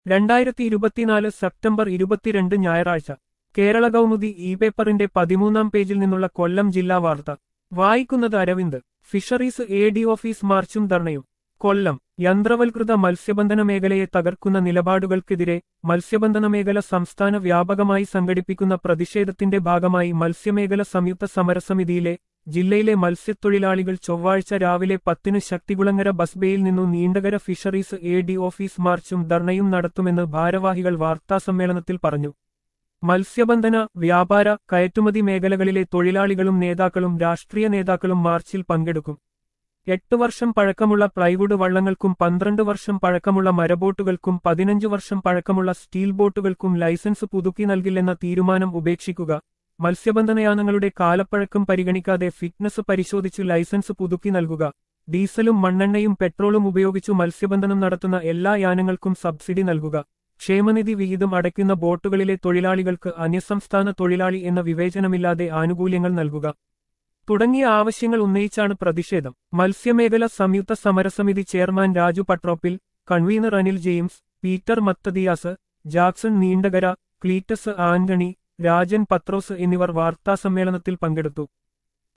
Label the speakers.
Speaker 1: 2024 September 22 ഞായറാഴ്ച Kerala Kaumudi E പേപ്പറിന്റെ 13-ാം പേജിൽ നിന്നുള്ള കൊല്ലം ജില്ലാ വാർത്ത വായിക്കുന്നത് Aravind. Fisheries A D office മാർച്ചും ധർണയും. കൊല്ലം. യന്ത്രവൽകൃത മത്സ്യബന്ധന മേഖലയെ തകർക്കുന്ന നിലപാടുകൾക്കെതിരെ മത്സ്യബന്ധന മേഖല സംസ്ഥാന വ്യാപകമായി സംഘടിപ്പിക്കുന്ന പ്രതിഷേധത്തിന്റെ ഭാഗമായി മത്സ്യമേഖല സംയുക്ത സമരസമിതിയിലെ ജില്ലയിലെ മത്സ്യത്തൊഴിലാളികൾ ചൊവ്വാഴ്ച രാവിലെ 10-ന് ശക്തികുളങ്ങര ബസ് ബേയിൽ നിന്നു Neendakara fisheries A D office മാർച്ചും ധർണയും നടത്തുമെന്ന് ഭാരവാഹികൾ വാർത്താസമ്മേളനത്തിൽ പറഞ്ഞു. മത്സ്യബന്ധന, വ്യാപാര, കയറ്റുമതി മേഖലകളിലെ തൊഴിലാളികളും നേതാക്കളും രാഷ്ട്രീയ നേതാക്കളും മാർച്ചിൽ പങ്കെടുക്കും. 8 വർഷം പഴക്കമുള്ള പ്ലൈവുഡ് വള്ളങ്ങൾക്കും 12 വർഷം പഴക്കമുള്ള മരബോട്ടുകൾക്കും 15 വർഷം പഴക്കമുള്ള സ്റ്റീൽ ബോട്ടുകൾക്കും ലൈസൻസ് പുതുക്കി നൽകില്ലെന്ന തീരുമാനം ഉപേക്ഷിക്കുക, മത്സ്യബന്ധനയാനങ്ങളുടെ കാലപ്പഴക്കം പരിഗണിക്കാതെ ഫിറ്റ്നസ് പരിശോധിച്ച് ലൈസൻസ് പുതുക്കി നൽകുക, ഡീസലും മണ്ണെണ്ണയും പെട്രോളും ഉപയോഗിച്ചു മത്സ്യബന്ധനം നടത്തുന്ന എല്ലാ യാനങ്ങൾക്കും സബ്സിഡി നൽകുക, ക്ഷേമനിധി വിഹിതം അടയ്ക്കുന്ന ബോട്ടുകളിലെ തൊഴിലാളികൾക്ക് അന്യസംസ്ഥാന തൊഴിലാളി എന്ന വിവേചനമില്ലാതെ ആനുകൂല്യങ്ങൾ നൽകുക തുടങ്ങിയ ആവശ്യങ്ങൾ ഉന്നയിച്ചാണ് പ്രതിഷേധം. മത്സ്യമേഖല സംയുക്ത സമരസമിതി chairman Raju Patroppil, convener Anil James, Peter Mathadias, Jackson Neendakara, Cletus Antony, Rajan Pathros എന്നിവർ വാർത്താസമ്മേളനത്തിൽ പങ്കെടുത്തു.